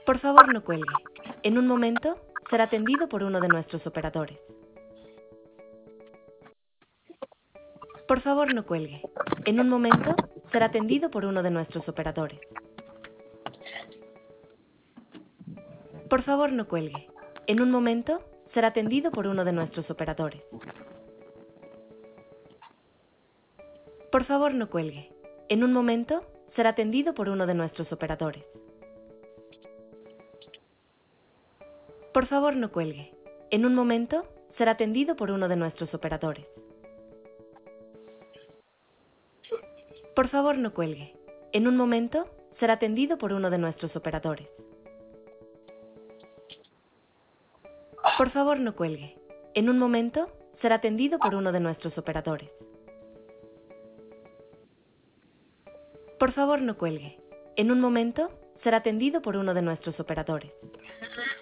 Por favor, no cuelgue. En un momento, será atendido por uno de nuestros operadores. Por favor, no cuelgue. En un momento, será atendido por uno de nuestros operadores. Por favor, no cuelgue. En un momento, será atendido por uno de nuestros operadores. Por favor, no cuelgue. En un momento, será atendido por uno de nuestros operadores. Por favor, no cuelgue. En un momento, será atendido por uno de nuestros operadores. Por favor, no cuelgue. En un momento, será atendido por uno de nuestros operadores. Por favor, no cuelgue. En un momento, será atendido por uno de nuestros operadores. Por favor, no cuelgue. En un momento, será atendido por uno de nuestros operadores.